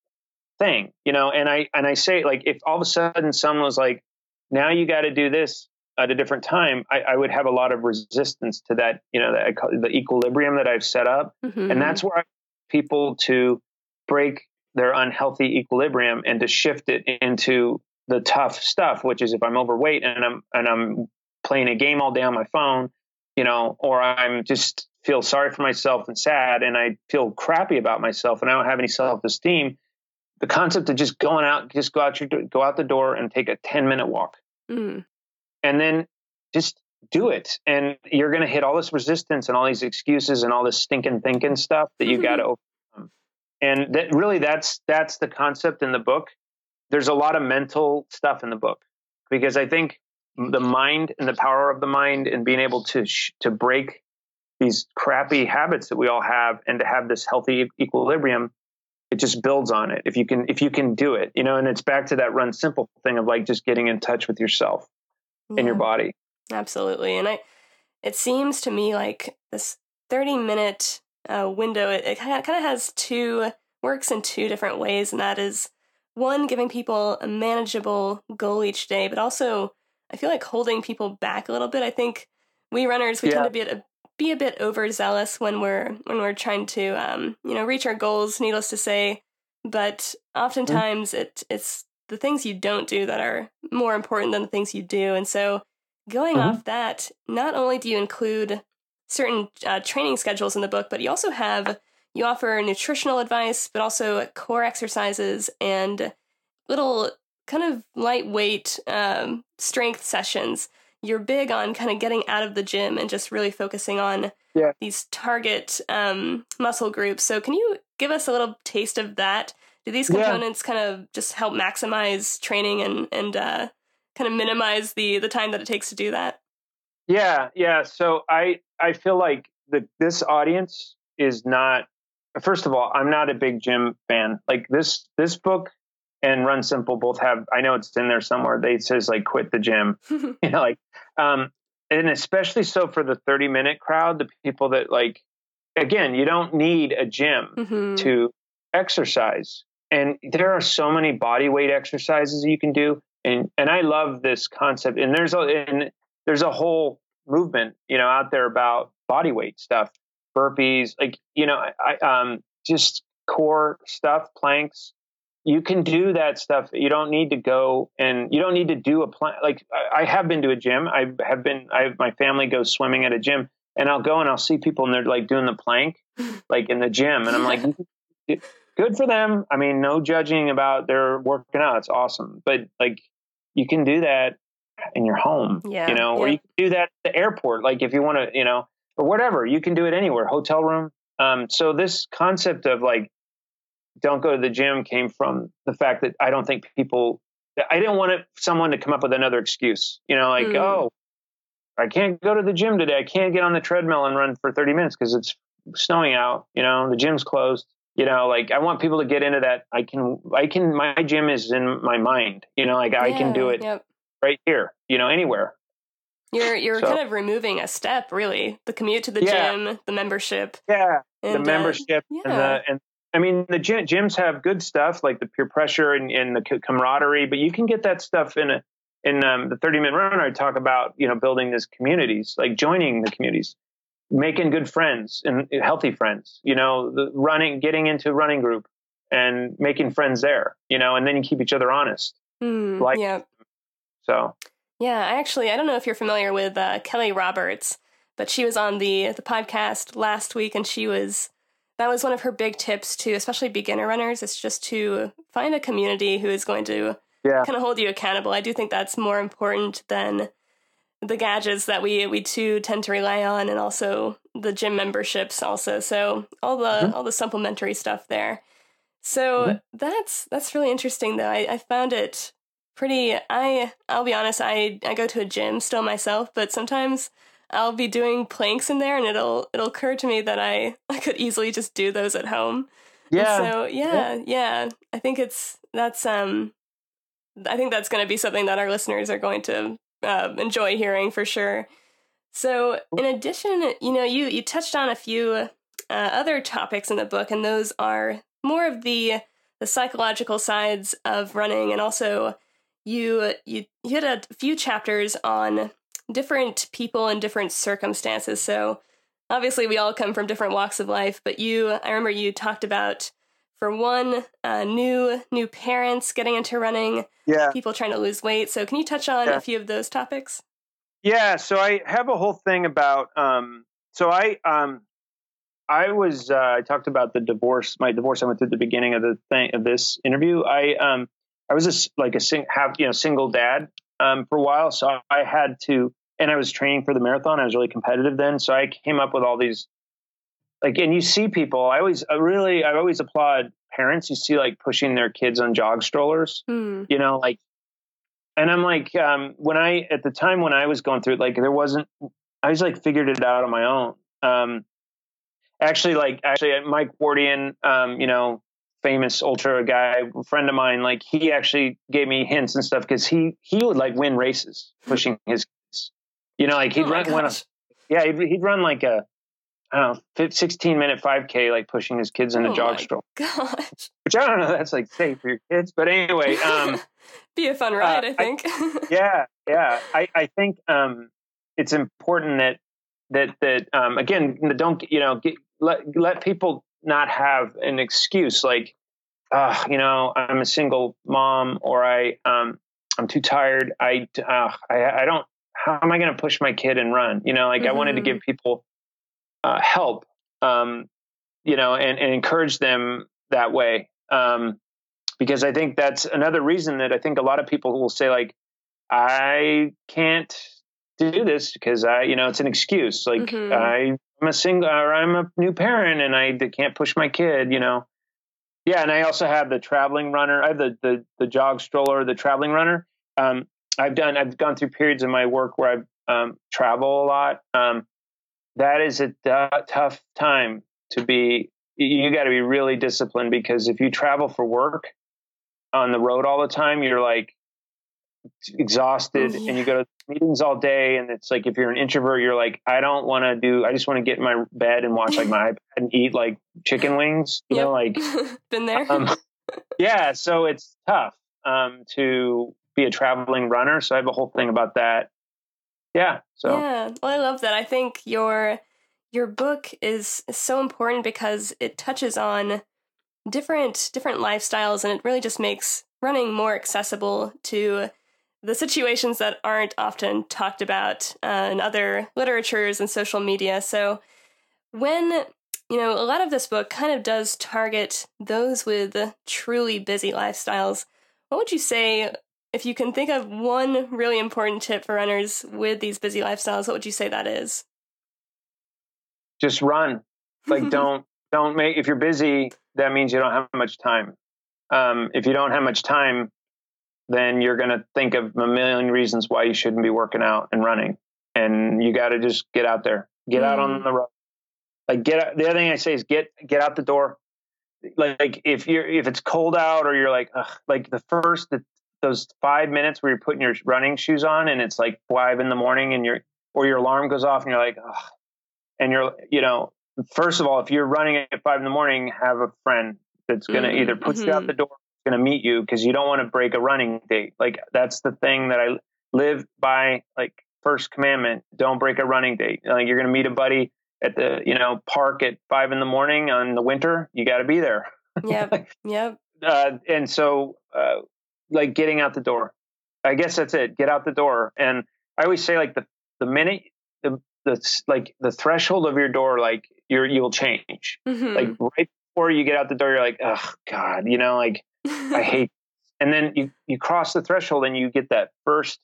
thing, you know, and I, and I say like, if all of a sudden someone was like, now you got to do this at a different time, I, I would have a lot of resistance to that, you know, that I call the equilibrium that I've set up. Mm-hmm. And that's where I want people to break their unhealthy equilibrium and to shift it into the tough stuff, which is if I'm overweight and I'm, and I'm playing a game all day on my phone, you know, or I'm just feel sorry for myself and sad and I feel crappy about myself and I don't have any self-esteem. The concept of just going out, just go out your, go out the door and take a ten minute walk. Mm. And then just do it. And you're going to hit all this resistance and all these excuses and all this stinking thinking stuff that you got to overcome. And that really, that's, that's the concept in the book. There's a lot of mental stuff in the book because I think the mind and the power of the mind and being able to, sh- to break these crappy habits that we all have and to have this healthy equilibrium, it just builds on it. If you can, if you can do it, you know, and it's back to that Run Simple thing of like just getting in touch with yourself. Yeah, in your body. Absolutely. And I, it seems to me like this thirty minute uh, window, it, it kind of has two, works in two different ways. And that is one, giving people a manageable goal each day, but also I feel like holding people back a little bit. I think we runners, we yeah. tend to be a, be a bit overzealous when we're, when we're trying to, um, you know, reach our goals, needless to say, but oftentimes mm-hmm. it, it's, the things you don't do that are more important than the things you do. And so going mm-hmm. off that, not only do you include certain uh, training schedules in the book, but you also have, you offer nutritional advice, but also core exercises and little kind of lightweight um, strength sessions. You're big on kind of getting out of the gym and just really focusing on yeah. these target um, muscle groups. So can you give us a little taste of that? Do these components yeah. kind of just help maximize training and, and uh, kind of minimize the, the time that it takes to do that? Yeah, yeah. So I, I feel like the, this audience is not, first of all, I'm not a big gym fan. Like this, this book and Run Simple both have, I know it's in there somewhere. They says like, quit the gym, you know, like, um, and especially so for the thirty minute crowd, the people that like, again, you don't need a gym mm-hmm. to exercise. And there are so many body weight exercises you can do. And, and I love this concept. And there's a, and there's a whole movement, you know, out there about body weight stuff, burpees, like, you know, I, um, just core stuff, planks. You can do that stuff. You don't need to go and you don't need to do a plan. Like I, I have been to a gym. I have been, I have, my family goes swimming at a gym and I'll go and I'll see people and they're like doing the plank, like in the gym. And I'm like, good for them. I mean, no judging about their working out. It's awesome. But like, you can do that in your home, yeah, you know, yeah. or you can do that at the airport. Like if you want to, you know, or whatever, you can do it anywhere, hotel room. Um, so this concept of like, don't go to the gym came from the fact that I don't think people, I didn't want it, someone to come up with another excuse, you know, like, mm. oh, I can't go to the gym today. I can't get on the treadmill and run for thirty minutes because it's snowing out, you know, the gym's closed, you know, like I want people to get into that. I can, I can, my gym is in my mind, you know, like yeah, I can do it yep. right here, you know, anywhere. You're, you're so, kind of removing a step, really, the commute to the yeah. gym, the membership. Yeah. And, the membership uh, yeah. and the, and I mean, the gym, gyms have good stuff like the peer pressure and, and the camaraderie, but you can get that stuff in a, in um, the thirty minute run. I talk about, you know, building these communities, like joining the communities, making good friends and healthy friends, you know, the running, getting into a running group and making friends there, you know, and then you keep each other honest. Mm, like, yeah. So. Yeah, I actually, I don't know if you're familiar with uh, Kelly Roberts, but she was on the the podcast last week, and she was, that was one of her big tips to, especially beginner runners, is just to find a community who is going to yeah. kind of hold you accountable. I do think that's more important than the gadgets that we we too tend to rely on, and also the gym memberships also. So all the mm-hmm. all the supplementary stuff there. So mm-hmm. that's that's really interesting though. I, I found it pretty I I'll be honest, I, I go to a gym still myself, but sometimes I'll be doing planks in there and it'll it'll occur to me that I, I could easily just do those at home. Yeah. And so yeah, yeah, yeah. I think it's that's um I think that's gonna be something that our listeners are going to uh, enjoy hearing for sure. So in addition, you know, you, you touched on a few uh, other topics in the book, and those are more of the the psychological sides of running, and also you you, you had a few chapters on different people and different circumstances. So obviously we all come from different walks of life, but you, I remember you talked about, for one, uh, new new parents getting into running, yeah. people trying to lose weight. So can you touch on yeah. a few of those topics? Yeah, so I have a whole thing about, um, so I um, I was, uh, I talked about the divorce, my divorce I went through at the beginning of the thing, of this interview. I um, I was a, like a sing, have, you know, single dad um, for a while. So I had to, and I was training for the marathon. I was really competitive then. So I came up with all these, like, and you see people, I always, I really, I always applaud parents. You see like pushing their kids on jog strollers, mm. you know, like, and I'm like, um, when I, at the time when I was going through it, like there wasn't, I was like figured it out on my own. Um, actually, like, actually Mike Wardian, um, you know, famous ultra guy, friend of mine, like he actually gave me hints and stuff because he, he would like win races pushing his kids, you know, like he'd oh run, one of, yeah, he'd, he'd run like a, I don't know, sixteen minute five K, like pushing his kids in a oh jog stroller. Gosh. Which I don't know, that's like safe for your kids. But anyway. Um, Be a fun ride, uh, I think. I, yeah, yeah. I, I think um, it's important that, that, that um, again, don't, you know, get, let, let people not have an excuse like, uh, you know, I'm a single mom, or I, um, I'm too tired. I, uh, I, I don't, how am I going to push my kid and run? You know, like mm-hmm. I wanted to give people Uh, help, um, you know, and, and encourage them that way. Um, because I think that's another reason that I think a lot of people will say like, I can't do this because I, you know, it's an excuse. Like mm-hmm. I, I'm a single, or I'm a new parent and I can't push my kid, you know? Yeah. And I also have the traveling runner. I have the, the, the jog stroller, the traveling runner. Um, I've done, I've gone through periods in my work where I've um, travel a lot. Um, That is a t- tough time to be, you got to be really disciplined, because if you travel for work on the road all the time, you're like exhausted yeah. and you go to meetings all day. And it's like, if you're an introvert, you're like, I don't want to do, I just want to get in my bed and watch like my iPad and eat like chicken wings, you yep. know, like. Been there. Um, yeah. So it's tough um, to be a traveling runner. So I have a whole thing about that. Yeah. So yeah, well, I love that. I think your your book is, is so important because it touches on different different lifestyles, and it really just makes running more accessible to the situations that aren't often talked about uh, in other literatures and social media. So when you know, a lot of this book kind of does target those with truly busy lifestyles. What would you say, if you can think of one really important tip for runners with these busy lifestyles, what would you say that is? Just run. Like, don't, don't make, if you're busy, that means you don't have much time. Um, if you don't have much time, then you're going to think of a million reasons why you shouldn't be working out and running. And you got to just get out there, get mm. out on the road. Like, get, the other thing I say is get, get out the door. Like, like if you're, if it's cold out or you're like, ugh, like the first, the, those five minutes where you're putting your running shoes on and it's like five in the morning and you're, or your alarm goes off and you're like, ugh, and you're, you know, first of all, if you're running at five in the morning, have a friend that's going to mm-hmm. either put mm-hmm. you out the door, going to meet you, because you don't want to break a running date. Like, that's the thing that I live by, like, first commandment, don't break a running date. Like, you're going to meet a buddy at the, you know, park at five in the morning on the winter, you got to be there. Yep. Yep. Uh, and so, uh, like, getting out the door, I guess that's it. Get out the door. And I always say, like, the, the minute, the, the, like the threshold of your door, like you're, you'll change. Mm-hmm. Like, right before you get out the door, you're like, oh God, you know, like, I hate, and then you, you cross the threshold and you get that first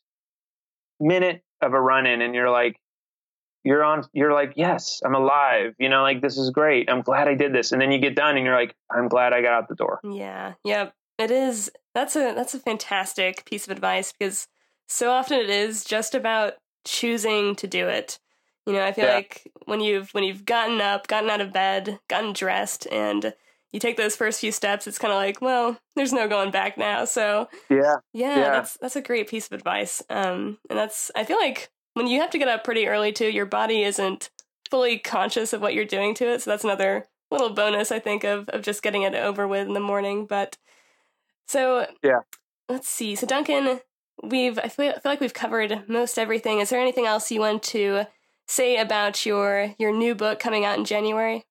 minute of a run in and you're like, you're on, you're like, yes, I'm alive. You know, like, this is great. I'm glad I did this. And then you get done and you're like, I'm glad I got out the door. Yeah. Yep. It is. That's a, that's a fantastic piece of advice, because so often it is just about choosing to do it. You know, I feel yeah. like when you've, when you've gotten up, gotten out of bed, gotten dressed, and you take those first few steps, it's kind of like, well, there's no going back now. So yeah, yeah, yeah, that's, that's a great piece of advice. Um, and that's, I feel like when you have to get up pretty early too, your body isn't fully conscious of what you're doing to it. So that's another little bonus, I think, of, of just getting it over with in the morning. But so yeah, let's see. So Duncan, we've, I feel, I feel like we've covered most everything. Is there anything else you want to say about your, your new book coming out in January?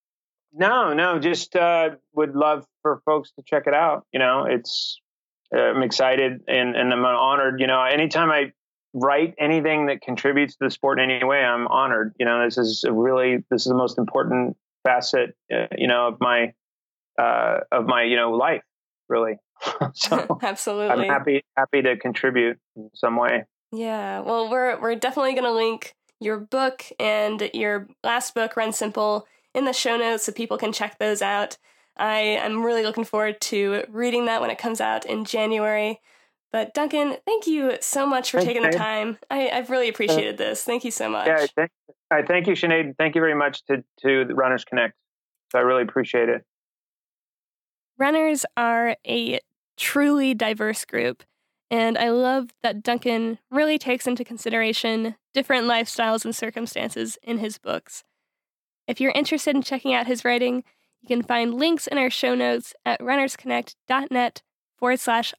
No, no, just uh, would love for folks to check it out. You know, it's, uh, I'm excited and, and I'm honored. You know, anytime I write anything that contributes to the sport in any way, I'm honored. You know, this is a really, this is the most important facet, uh, you know, of my, uh, of my, you know, life, really. So absolutely, I'm happy, happy to contribute in some way. Yeah. Well, we're, we're definitely going to link your book and your last book, Run Simple, in the show notes so people can check those out. I am really looking forward to reading that when it comes out in January. But Duncan, thank you so much for Thanks, taking the time. I, I've really appreciated this. Thank you so much. Yeah, thank, I thank you, Sinead. Thank you very much to, to the Runners Connect. So I really appreciate it. Runners are a truly diverse group, and I love that Duncan really takes into consideration different lifestyles and circumstances in his books. If you're interested in checking out his writing, you can find links in our show notes at runnersconnect.net forward slash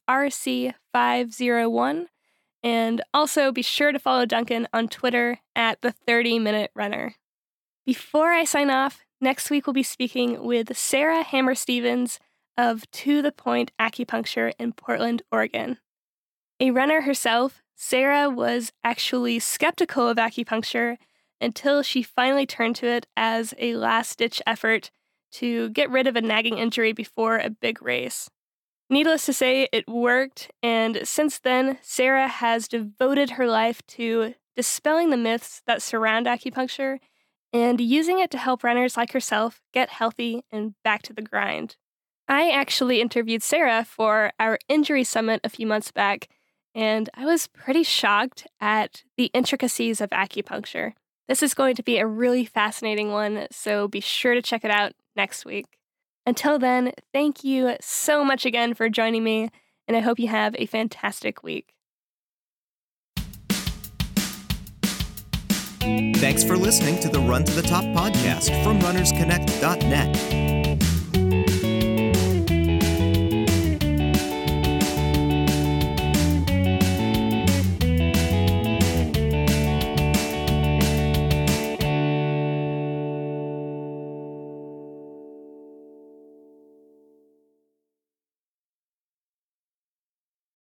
RC501. And also be sure to follow Duncan on Twitter at the thirty minute runner. Before I sign off, next week we'll be speaking with Sarah Hammer-Stevens of To The Point Acupuncture in Portland, Oregon. A runner herself, Sarah was actually skeptical of acupuncture until she finally turned to it as a last-ditch effort to get rid of a nagging injury before a big race. Needless to say, it worked, and since then, Sarah has devoted her life to dispelling the myths that surround acupuncture and using it to help runners like herself get healthy and back to the grind. I actually interviewed Sarah for our injury summit a few months back, and I was pretty shocked at the intricacies of acupuncture. This is going to be a really fascinating one, so be sure to check it out next week. Until then, thank you so much again for joining me, and I hope you have a fantastic week. Thanks for listening to the Run to the Top podcast from runners connect dot net.